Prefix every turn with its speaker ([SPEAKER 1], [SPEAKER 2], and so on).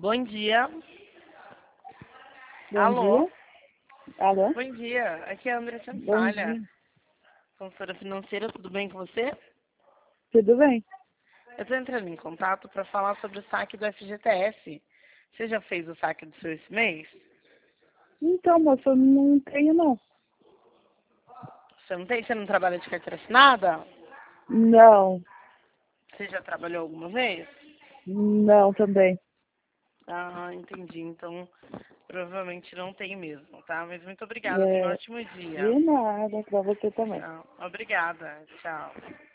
[SPEAKER 1] Bom dia.
[SPEAKER 2] Bom
[SPEAKER 1] Alô?
[SPEAKER 2] dia. Alô?
[SPEAKER 1] Bom dia. Aqui é a André
[SPEAKER 2] Bom
[SPEAKER 1] Santalha,
[SPEAKER 2] dia.
[SPEAKER 1] consultora financeira. Tudo bem com você?
[SPEAKER 2] Tudo bem?
[SPEAKER 1] Eu estou entrando em contato para falar sobre o saque do FGTS. Você já fez o saque do seu esse mês?
[SPEAKER 2] Então, moça, eu não tenho não.
[SPEAKER 1] Você não tem? Você não trabalha de carteira assinada?
[SPEAKER 2] Não,
[SPEAKER 1] Você já trabalhou alguma vez?
[SPEAKER 2] não também.
[SPEAKER 1] Ah, entendi. Então, provavelmente não tem mesmo, tá? Mas muito obrigada. Tenha um
[SPEAKER 2] É,
[SPEAKER 1] ótimo dia.
[SPEAKER 2] de nada, pra você também.
[SPEAKER 1] Tchau. Obrigada. Tchau.